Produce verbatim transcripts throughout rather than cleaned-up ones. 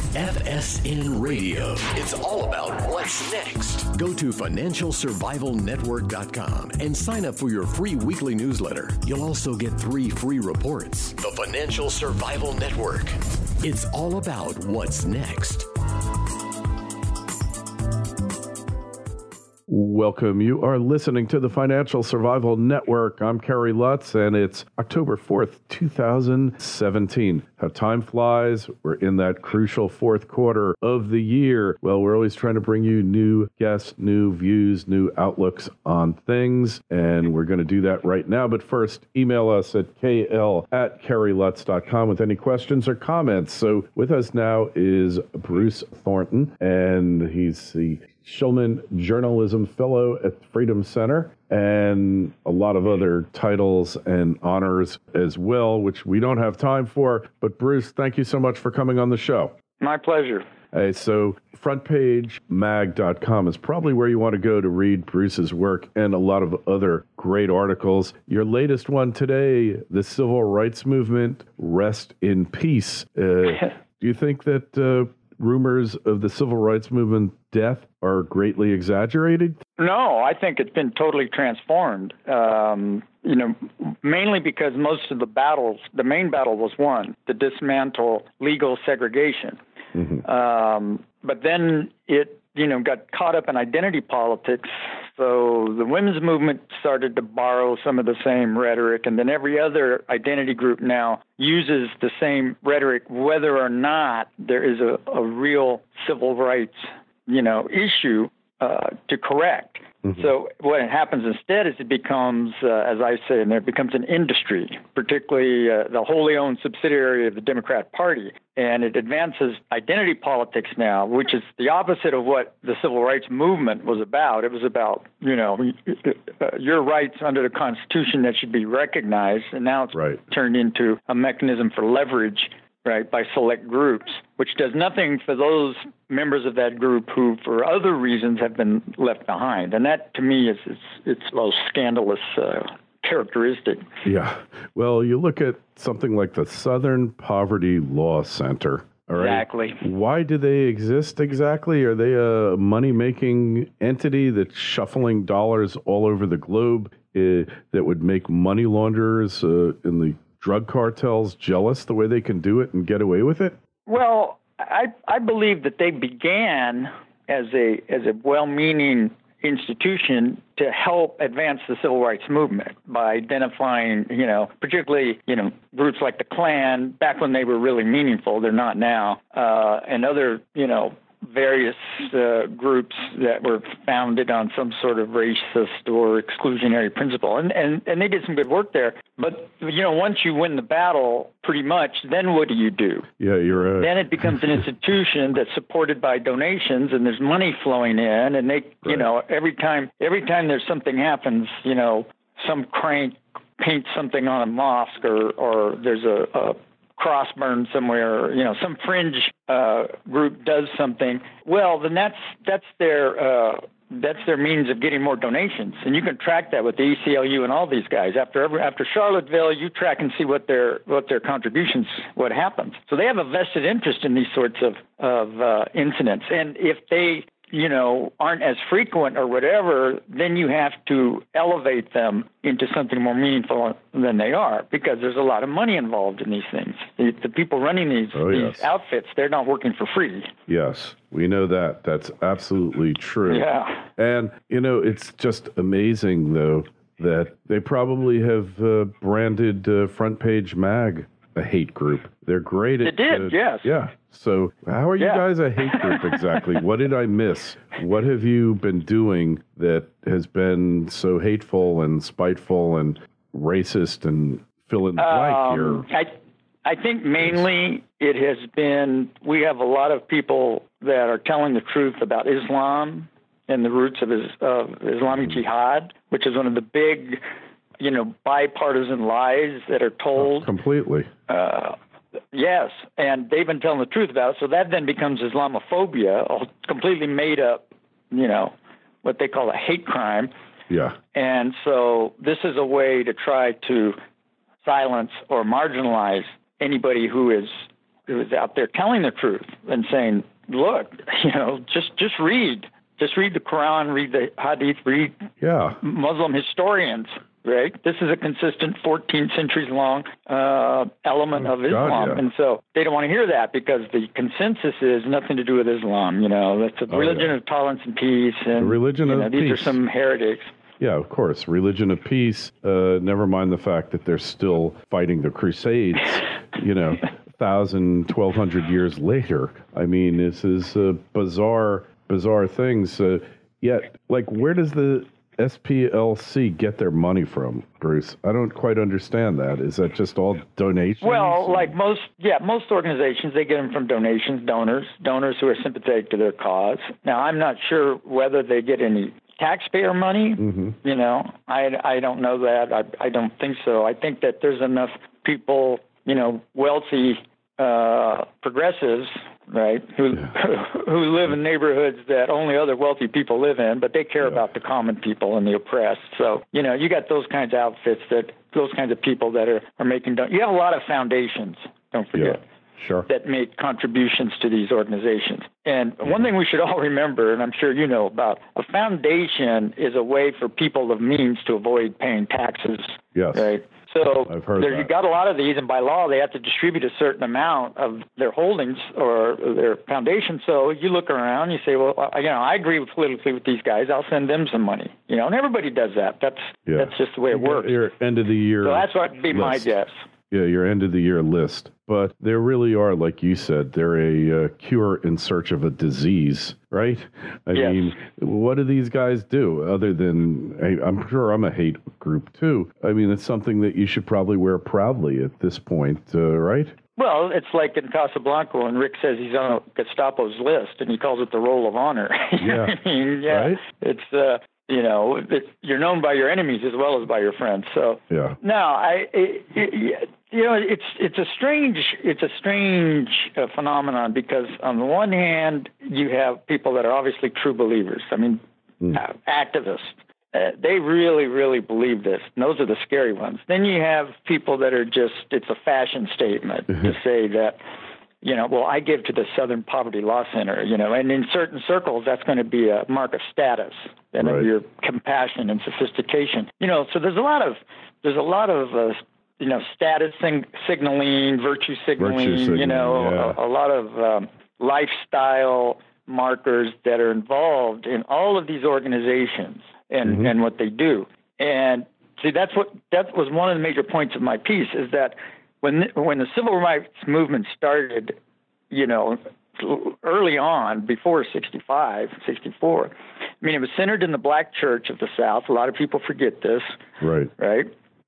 F S N Radio. It's all about what's next. Go to financial survival network dot com and sign up for your free weekly newsletter. You'll also get three free reports. The Financial Survival Network. It's all about what's next. Welcome. You are listening to the Financial Survival Network. I'm Kerry Lutz, and it's October fourth, two thousand seventeen. How time flies. We're in that crucial fourth quarter of the year. Well, we're always trying to bring you new guests, new views, new outlooks on things, and we're going to do that right now. But first, email us at k l at kerry lutz dot com with any questions or comments. So with us now is Bruce Thornton, and he's the Shulman Journalism Fellow at Freedom Center, and a lot of other titles and honors as well, which we don't have time for. But Bruce, thank you so much for coming on the show. My pleasure. Hey, so front page mag dot com is probably where you want to go to read Bruce's work and a lot of other great articles. Your latest one today, the Civil Rights Movement, Rest in Peace. Uh, do you think that uh, rumors of the Civil Rights Movement death are greatly exaggerated? No, I think it's been totally transformed. Um, you know, mainly because most of the battles, the main battle was won, to dismantle legal segregation. Mm-hmm. Um, but then it, you know, got caught up in identity politics. So the women's movement started to borrow some of the same rhetoric, and then every other identity group now uses the same rhetoric, whether or not there is a, a real civil rights, you know, issue uh, to correct. Mm-hmm. So what happens instead is it becomes, uh, as I say, and it becomes an industry, particularly uh, the wholly owned subsidiary of the Democrat Party. And it advances identity politics now, which is the opposite of what the civil rights movement was about. It was about, you know, your rights under the Constitution that should be recognized. And now it's right. turned into a mechanism for leverage, right, by select groups, which does nothing for those members of that group who, for other reasons, have been left behind. And that, to me, is its, its most scandalous uh, characteristic. Yeah. Well, you look at something like the Southern Poverty Law Center. All right? Exactly. Why do they exist exactly? Are they a money-making entity that's shuffling dollars all over the globe uh, that would make money launderers uh, in the drug cartels jealous the way they can do it and get away with it? Well, I I believe that they began as a as a well-meaning institution to help advance the civil rights movement by identifying, you know, particularly, you know, groups like the Klan, back when they were really meaningful, they're not now, uh, and other, you know, various uh, groups that were founded on some sort of racist or exclusionary principle. And, and, and they did some good work there. But, you know, once you win the battle, pretty much, then what do you do? Yeah, you're right. Then it becomes an institution that's supported by donations, and there's money flowing in. And they, right. you know, every time, every time there's something happens, you know, some crank paints something on a mosque, or, or there's a, a cross burn somewhere, you know, some fringe uh, group does something, well, then that's that's their uh, that's their means of getting more donations, and you can track that with the A C L U and all these guys. After every, after Charlottesville, you track and see what their what their contributions, what happens. So they have a vested interest in these sorts of of uh, incidents, and if they you know, aren't as frequent or whatever, then you have to elevate them into something more meaningful than they are, because there's a lot of money involved in these things. The, the people running these, oh, these yes. outfits, they're not working for free. Yes, we know that. That's absolutely true. Yeah. And, you know, it's just amazing, though, that they probably have uh, branded uh, Front Page Mag a hate group. They're great at... They did, uh, yes. Yeah. So how are you yeah. guys a hate group exactly? What did I miss? What have you been doing that has been so hateful and spiteful and racist and fill in the blank um, here? I, I think mainly it has been, we have a lot of people that are telling the truth about Islam and the roots of, his, of Islamic mm-hmm. Jihad, which is one of the big, you know, bipartisan lies that are told. Oh, completely. Uh, yes, and they've been telling the truth about it, so that then becomes Islamophobia, a completely made up, you know, what they call a hate crime. Yeah. And so this is a way to try to silence or marginalize anybody who is who is out there telling the truth and saying, look, you know, just just read. Just read the Quran, read the Hadith, read yeah. Muslim historians, right? This is a consistent fourteen centuries long uh, element oh, of Islam. God, yeah. And so they don't want to hear that because the consensus is nothing to do with Islam. You know, that's a oh, religion yeah. of tolerance and peace. And, the religion you of know, peace. These are some heretics. Yeah, of course. Religion of peace. Uh, never mind the fact that they're still fighting the Crusades, you know, one thousand, twelve hundred years later. I mean, this is uh, bizarre, bizarre things. Uh, yet, like, where does the S P L C get their money from, Bruce? I don't quite understand that. Is that just all donations? Well, like most, yeah, most organizations, they get them from donations, donors, donors who are sympathetic to their cause. Now, I'm not sure whether they get any taxpayer money. Mm-hmm. You know, I, I don't know that. I, I don't think so. I think that there's enough people, you know, wealthy uh, progressives, right, who yeah. who live in neighborhoods that only other wealthy people live in, but they care yeah. about the common people and the oppressed. So, you know, you got those kinds of outfits, that those kinds of people that are, are making, you have a lot of foundations, don't forget. Yeah. Sure. That make contributions to these organizations. And one thing we should all remember, and I'm sure you know about, a foundation is a way for people of means to avoid paying taxes. Yes. Right? So I've heard there, that. you got a lot of these, and by law, they have to distribute a certain amount of their holdings or their foundation. So you look around, you say, well, you know, I agree with politically with these guys. I'll send them some money. You know, and everybody does that. That's yeah. that's just the way it works. Your end of the year. So that's what would be my guess. Yeah, your end of the year list. But there really are, like you said, they're a uh, cure in search of a disease, right? I yes. mean, what do these guys do other than, I, I'm sure I'm a hate group too. I mean, it's something that you should probably wear proudly at this point, uh, right? Well, it's like in Casablanca when Rick says he's on Gestapo's list and he calls it the Roll of Honor. Yeah. I mean, yeah, right? It's, uh, you know, it, you're known by your enemies as well as by your friends. So, yeah. no, I, it, it, you know, it's it's a strange it's a strange uh, phenomenon because on the one hand, you have people that are obviously true believers. I mean, mm. uh, activists. Uh, they really, really believe this. And those are the scary ones. Then you have people that are just, it's a fashion statement to say that, you know, well, I give to the Southern Poverty Law Center, you know, and in certain circles, that's going to be a mark of status and right. of your compassion and sophistication. You know, so there's a lot of, there's a lot of, uh, you know, status sing- signaling, virtue signaling, virtue signaling, you know, yeah. a, a lot of um, lifestyle markers that are involved in all of these organizations and, mm-hmm. and what they do. And see, that's what, that was one of the major points of my piece is that when, the, when the civil rights movement started, you know, early on, before sixty-five, sixty-four, I mean, it was centered in the black church of the South. A lot of people forget this. Right. Right.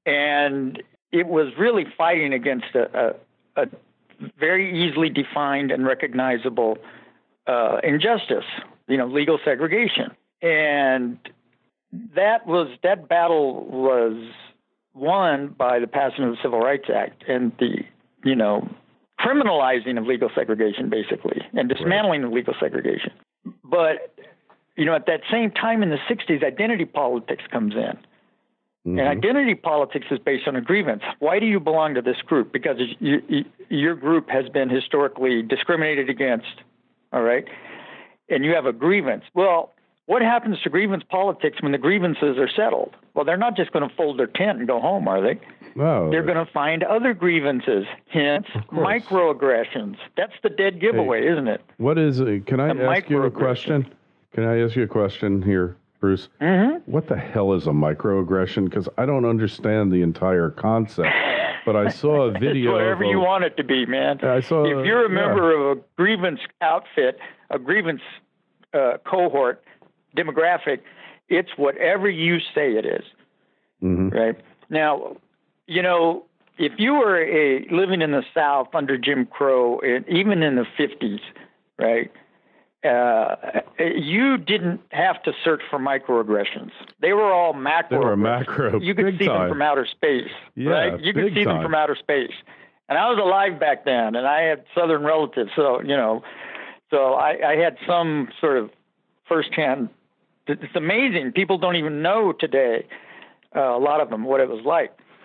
And it was really fighting against a, a, a very easily defined and recognizable uh, injustice, you know, legal segregation. And that was that battle was won by the passing of the Civil Rights Act and the, you know, criminalizing of legal segregation, basically, and dismantling right. of legal segregation. But, you know, at that same time in the sixties, identity politics comes in. Mm-hmm. And identity politics is based on a grievance. Why do you belong to this group? Because you, you, your group has been historically discriminated against, all right? And you have a grievance. Well, what happens to grievance politics when the grievances are settled? Well, they're not just going to fold their tent and go home, are they? No. They're going to find other grievances, hence microaggressions. That's the dead giveaway, hey, isn't it? What is it? Can I the ask you a question? Can I ask you a question here, Bruce? Mm-hmm. What the hell is a microaggression? Because I don't understand the entire concept. But I saw a video. It's whatever of a, you want it to be, man. I saw. If you're a member yeah. of a grievance outfit, a grievance uh, cohort, demographic, it's whatever you say it is. Mm-hmm. Right? Now, you know, if you were a living in the South under Jim Crow, and even in the fifties, right, uh, you didn't have to search for microaggressions. They were all macro. They were macro. You could big see time. them from outer space, yeah, right? You could see time. them from outer space. And I was alive back then, and I had Southern relatives, so, you know, so I, I had some sort of firsthand. It's amazing. People don't even know today, uh, a lot of them, what it was like.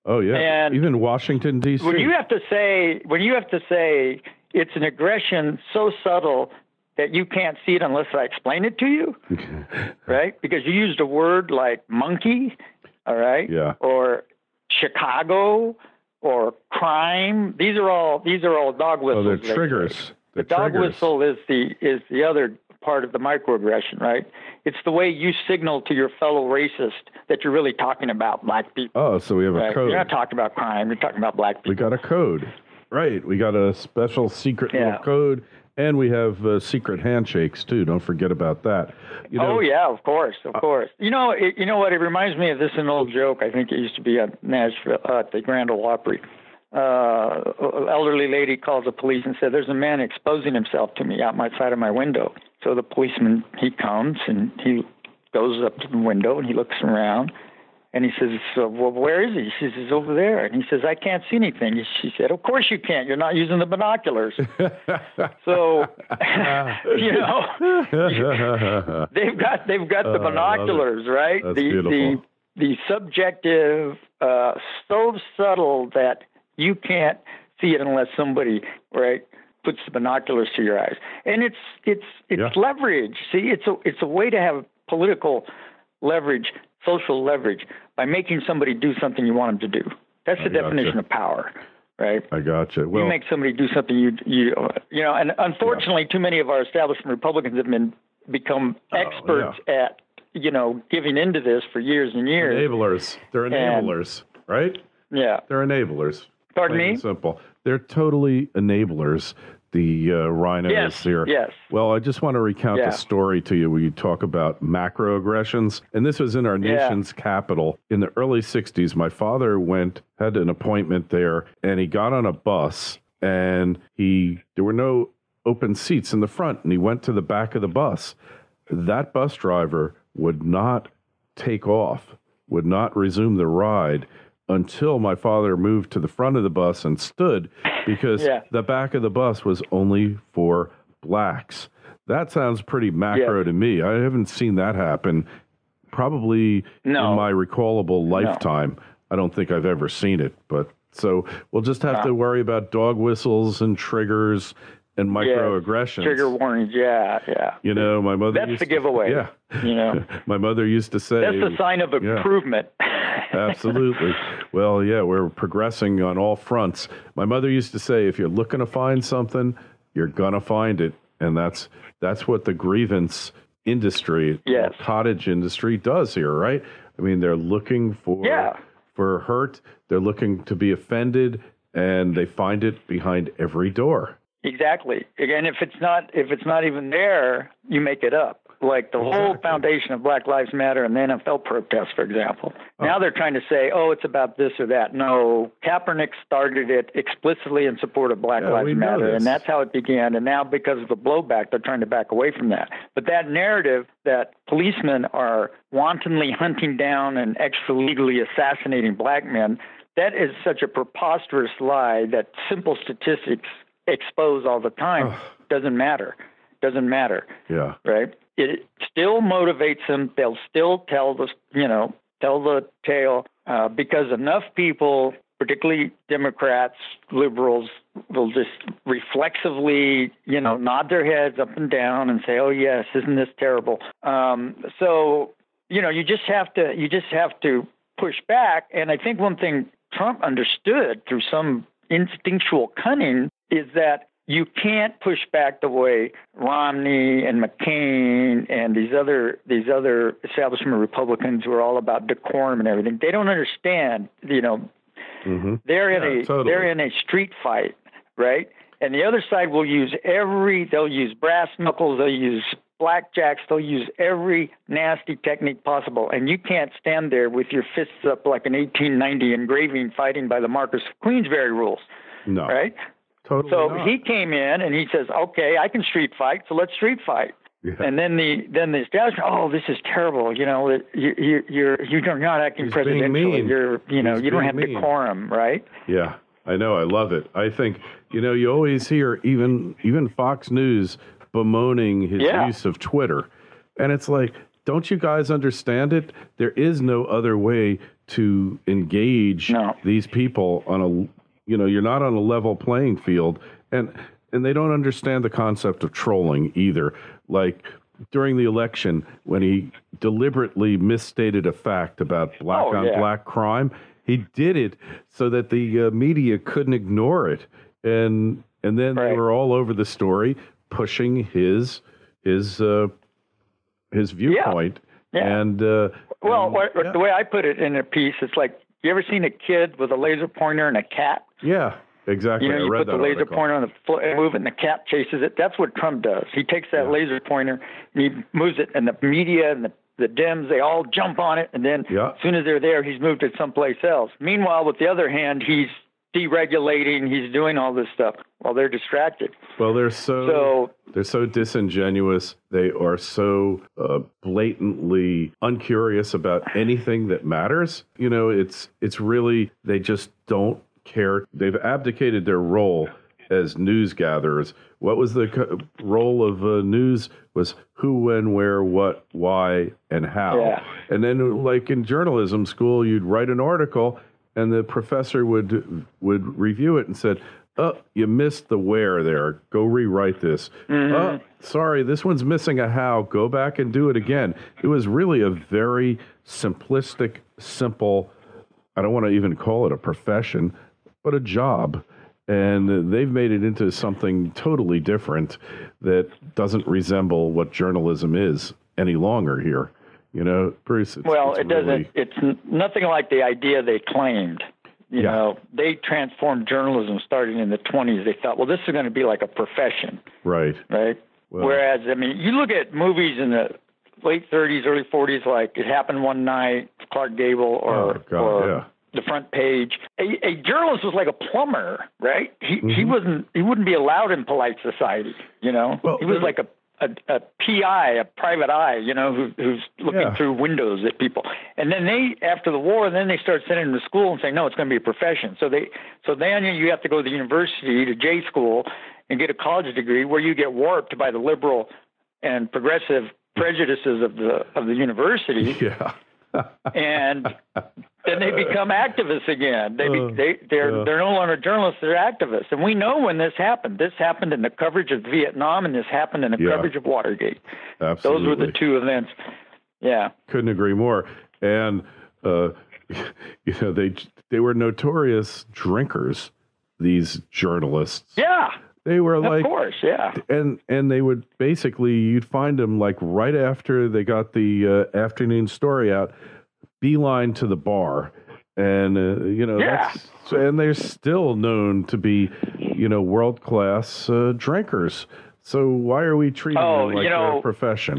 Oh, yeah. And even Washington, D C. When you have to say, when you have to say it's an aggression so subtle that you can't see it unless I explain it to you, right? Because you used a word like monkey, all right? Yeah. Or Chicago, or crime. These are all these are all dog whistles. Oh, they're triggers. The They're dog triggers. whistle is the is the other part of the microaggression, right? It's the way you signal to your fellow racist that you're really talking about black people. Oh, so we have right? a code. You're not talking about crime. You're talking about black people. We got a code. Right. We got a special secret Yeah. little code, and we have uh, secret handshakes, too. Don't forget about that. You know, oh, yeah, of course, of uh, course. You know, it, you know what? It reminds me of this an old joke. I think it used to be at Nashville, uh, at the Grand Ole Opry. Uh, an elderly lady calls the police and said, "There's a man exposing himself to me out my side of my window." So the policeman, he comes and he goes up to the window and he looks around and he says, so, "Well, where is he?" She says, "He's over there." And he says, "I can't see anything." She said, "Of course you can't. You're not using the binoculars." So, you know, they've got they've got the binoculars, right? That's the beautiful. the the subjective, uh, so subtle that you can't see it unless somebody, right, puts the binoculars to your eyes. And it's it's it's Yeah. leverage. See, it's a it's a way to have political leverage, social leverage, by making somebody do something you want them to do. That's the I gotcha. definition of power, right? I gotcha. Well, you make somebody do something you you you know. And unfortunately, yeah. too many of our establishment Republicans have been become experts oh, yeah. at you know giving into this for years and years. Enablers. They're enablers, and, right? Yeah. They're enablers. Pardon Plain me? and simple. They're totally enablers. The uh, rhinos yes, here. Yes. Well, I just want to recount yeah. a story to you where you talk about macroaggressions. And this was in our yeah. nation's capital. In the early sixties, my father went, had an appointment there, and he got on a bus, and he there were no open seats in the front, and he went to the back of the bus. That bus driver would not take off, would not resume the ride until my father moved to the front of the bus and stood, because yeah. the back of the bus was only for blacks. That sounds pretty macro yeah. to me. I haven't seen that happen probably no. in my recallable lifetime. No. I don't think I've ever seen it. But so we'll just have no. to worry about dog whistles and triggers and microaggressions. Yeah, trigger warnings, yeah, yeah. You know, my mother That's used the giveaway. To, yeah. You know. My mother used to say... That's a sign of improvement. Yeah. Absolutely. Well, yeah, we're progressing on all fronts. My mother used to say, if you're looking to find something, you're going to find it. And that's that's what the grievance industry, yes. cottage industry does here, right? I mean, they're looking for yeah. for hurt. They're looking to be offended, and they find it behind every door. Exactly. Again, if it's not if it's not even there, you make it up. Like the exactly. whole foundation of Black Lives Matter and the N F L protests, for example. Oh. Now they're trying to say, oh, it's about this or that. No, Kaepernick started it explicitly in support of Black yeah, Lives we know Matter, this. and that's how it began. And now because of the blowback, they're trying to back away from that. But that narrative that policemen are wantonly hunting down and extra-legally assassinating black men, that is such a preposterous lie that simple statistics expose all the time. Oh. Doesn't matter. Doesn't matter. Yeah. Right? It still motivates them. They'll still tell the, you know, tell the tale uh, because enough people, particularly Democrats, liberals, will just reflexively, you know, nod their heads up and down and say, "Oh yes, isn't this terrible?" Um, so, you know, you just have to, you just have to push back. And I think one thing Trump understood through some instinctual cunning is that you can't push back the way Romney and McCain and these other these other establishment Republicans who are all about decorum and everything. They don't understand, you know, mm-hmm. they're in yeah, a totally. they're in a street fight, right? And the other side will use every they'll use brass knuckles, they'll use blackjacks, they'll use every nasty technique possible. And you can't stand there with your fists up like an eighteen ninety engraving fighting by the Marquess of Queensberry rules. No. Right? Totally so not. he came in and he says, "Okay, I can street fight, so let's street fight." Yeah. And then the then the establishment, "Oh, this is terrible. You know, you, you, you're you're not acting He's being presidentially. mean. You're you know He's you don't being have mean. decorum, right?" Yeah, I know. I love it. I think you know you always hear even even Fox News bemoaning his yeah. use of Twitter, and it's like, don't you guys understand it? There is no other way to engage no. these people on a, you know, you're not on a level playing field, and and they don't understand the concept of trolling either. Like during the election, when he deliberately misstated a fact about black oh, on yeah. black crime, he did it so that the uh, media couldn't ignore it, and and then right. they were all over the story, pushing his his uh, his viewpoint. Yeah. Yeah. And uh, well, and, what, yeah. the way I put it in a piece, it's like, you ever seen a kid with a laser pointer and a cat? Yeah, exactly. You know, I you read put that the laser article. pointer on the fl- and move it, and the cat chases it. That's what Trump does. He takes that Yeah. laser pointer and he moves it, and the media and the, the Dems, they all jump on it, and then Yeah. as soon as they're there, he's moved it someplace else. Meanwhile, with the other hand, he's deregulating, he's doing all this stuff while they're distracted. Well, they're so, So- they're so disingenuous. They are so uh, blatantly uncurious about anything that matters. You know, it's it's really, they just don't care. They've abdicated their role as news gatherers. What was the co- role of uh, news was who, when, where, what, why, and how. Yeah. And then, like in journalism school, you'd write an article, and the professor would would review it and said, "Oh, you missed the where there. Go rewrite this. Mm-hmm. Oh, sorry, this one's missing a how. Go back and do it again." It was really a very simplistic, simple, I don't want to even call it a profession, but a job. And they've made it into something totally different that doesn't resemble what journalism is any longer here. You know, Bruce, it's, Well, it's it really, doesn't. It's n- nothing like the idea they claimed. You Yeah. know, they transformed journalism starting in the twenties. They thought, well, this is going to be like a profession, right. right? Well- Whereas, I mean, you look at movies in the late thirties, early forties, like It Happened One Night, Clark Gable, or, Oh, God, or yeah. The Front Page. A, a journalist was like a plumber, right? He Mm-hmm. he wasn't. He wouldn't be allowed in polite society. You know, Well, he was there- like a A, a P I, a private eye, you know, who, who's looking Yeah. through windows at people. And then they, after the war, then they start sending them to school and saying, no, it's going to be a profession. So they, so then you have to go to the university, to J school, and get a college degree where you get warped by the liberal and progressive prejudices of the of the university. Yeah. And then they become activists again. They, Uh, be, they they're yeah. they're no longer journalists; they're activists. And we know when this happened. This happened in the coverage of Vietnam, and this happened in the Yeah. coverage of Watergate. Absolutely. Those were the two events. Yeah. Couldn't agree more. And uh, you know, they they were notorious drinkers. These journalists. Yeah. They were Of like, course. Yeah. and and they would basically, you'd find them like right after they got the uh, afternoon story out, beeline to the bar, and uh, you know, Yeah. that's, and they're still known to be, you know, world class uh, drinkers. So why are we treating Oh, them like you know- they're a profession?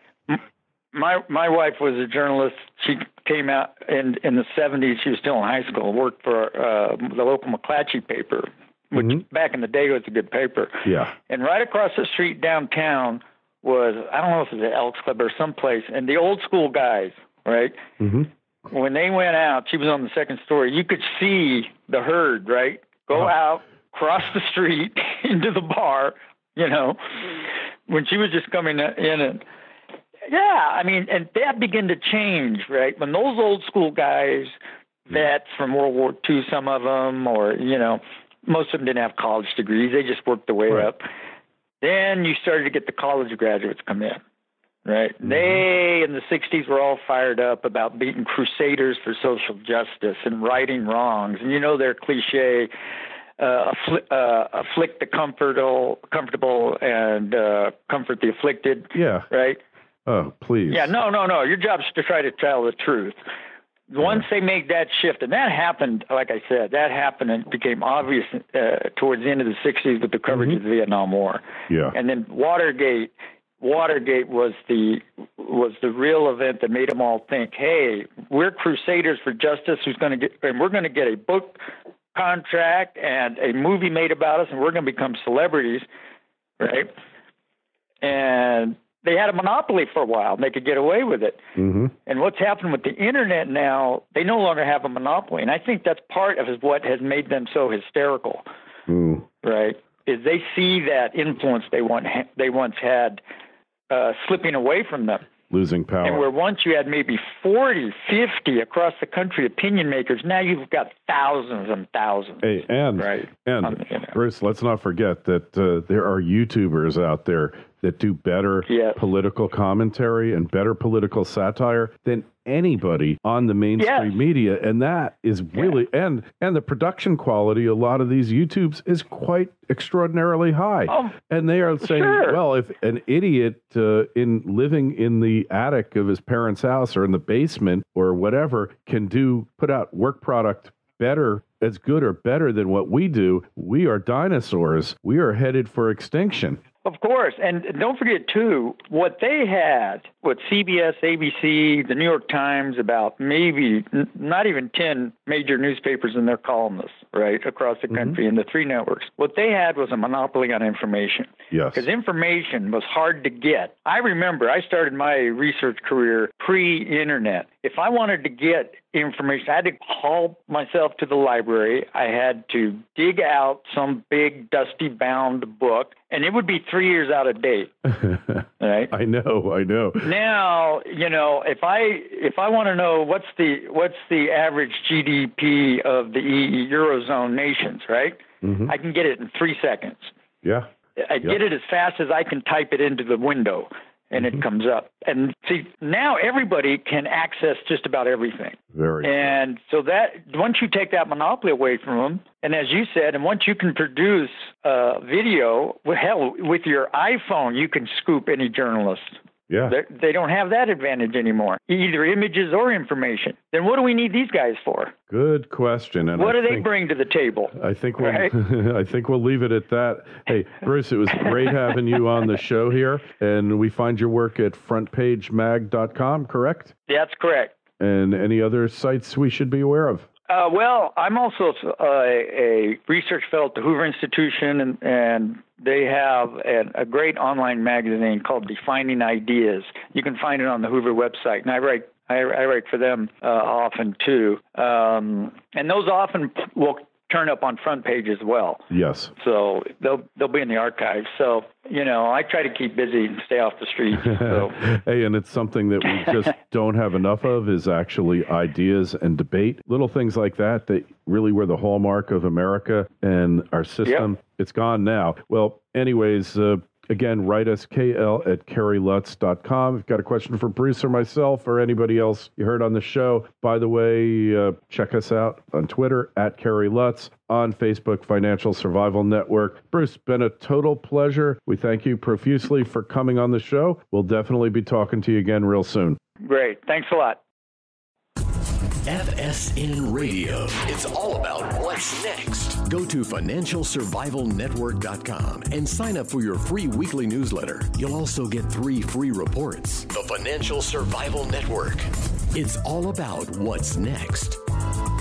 My my wife was a journalist. She came out in in the seventies. She was still in high school. Worked for uh, the local McClatchy paper, which Mhm. back in the day was a good paper. Yeah. And right across the street downtown was, I don't know if it was the Elks Club or someplace, and the old school guys, right? Mm-hmm. When they went out, she was on the second story. You could see the herd, right? Go Uh-huh. out, cross the street into the bar, you know, when she was just coming in. And yeah, I mean, and that began to change, right? When those old school guys, vets from World War Two, some of them, or, you know, most of them didn't have college degrees. They just worked their way Right. up. Then you started to get the college graduates come in, right? Mm-hmm. They, in the sixties, were all fired up about being crusaders for social justice and righting wrongs. And you know their cliche, uh, affli- uh, afflict the comfortable, comfortable and uh, comfort the afflicted, Yeah. right? Oh, please. Yeah, no, no, no. Your job is to try to tell the truth. Once they make that shift, and that happened, like I said, that happened and became obvious uh, towards the end of the sixties with the coverage Mhm. of the Vietnam War. Yeah. And then Watergate, Watergate was the was the real event that made them all think, hey, we're crusaders for justice. Who's going to get, and we're going to get a book contract and a movie made about us, and we're going to become celebrities, right? And they had a monopoly for a while, and they could get away with it. Mm-hmm. And what's happened with the internet now, they no longer have a monopoly. And I think that's part of what has made them so hysterical, Mm. right? Is they see that influence they want they once had uh, slipping away from them. losing power. And where once you had maybe forty, fifty across the country opinion makers, now you've got thousands and thousands. Hey, and, right? and on, you know. Bruce, let's not forget that uh, there are YouTubers out there that do better yes. political commentary and better political satire than anybody on the mainstream yes. media. And that is really, yeah. and and the production quality, a lot of these YouTubes is quite extraordinarily high. Oh, and they are saying, sure. well, if an idiot uh, in living in the attic of his parents' house or in the basement or whatever can do, put out work product better, as good or better than what we do, we are dinosaurs. We are headed for extinction. Of course. And don't forget, too, what they had, what C B S, A B C, the New York Times, about maybe n- not even ten major newspapers and their columnists, right, across the country, mm-hmm. and the three networks. What they had was a monopoly on information. Yes. Because information was hard to get. I remember I started my research career pre-internet. If I wanted to get information, I had to haul myself to the library. I had to dig out some big, dusty bound book, and it would be three years out of date. Right? I know, I know. Now, you know, if I if I want to know what's the what's the average G D P of the Eurozone nations, right? Mm-hmm. I can get it in three seconds. Yeah. I yep. get it as fast as I can type it into the window. And it comes up. And see, now everybody can access just about everything. Very And cool. so that once you take that monopoly away from them, and as you said, and once you can produce uh, video, well, hell, with your iPhone, you can scoop any journalist. Yeah. They're, they don't have that advantage anymore, either images or information. Then what do we need these guys for? Good question. And what I do think, they bring to the table? I think we'll, right? I think we'll leave it at that. Hey, Bruce, it was great having you on the show here. And we find your work at front page mag dot com, correct? That's correct. And any other sites we should be aware of? Uh, well, I'm also uh, a research fellow at the Hoover Institution, and, and they have an, a great online magazine called Defining Ideas. You can find it on the Hoover website, and I write I, I write for them uh, often too. Um, and those often will turn up on front page as well. Yes. So they'll they'll be in the archives. So, you know, I try to keep busy and stay off the street. So. Hey, and it's something that we just don't have enough of is actually ideas and debate. Little things like that that really were the hallmark of America and our system. Yep. It's gone now. Well, anyways, uh, again, write us, K L at Kerry Lutz dot com. If you've got a question for Bruce or myself or anybody else you heard on the show, by the way, uh, check us out on Twitter, at Kerry Lutz, on Facebook, Financial Survival Network. Bruce, been a total pleasure. We thank you profusely for coming on the show. We'll definitely be talking to you again real soon. Great. Thanks a lot. F S N Radio. It's all about what's next. Go to financial survival network dot com and sign up for your free weekly newsletter. You'll also get three free reports. The Financial Survival Network. It's all about what's next.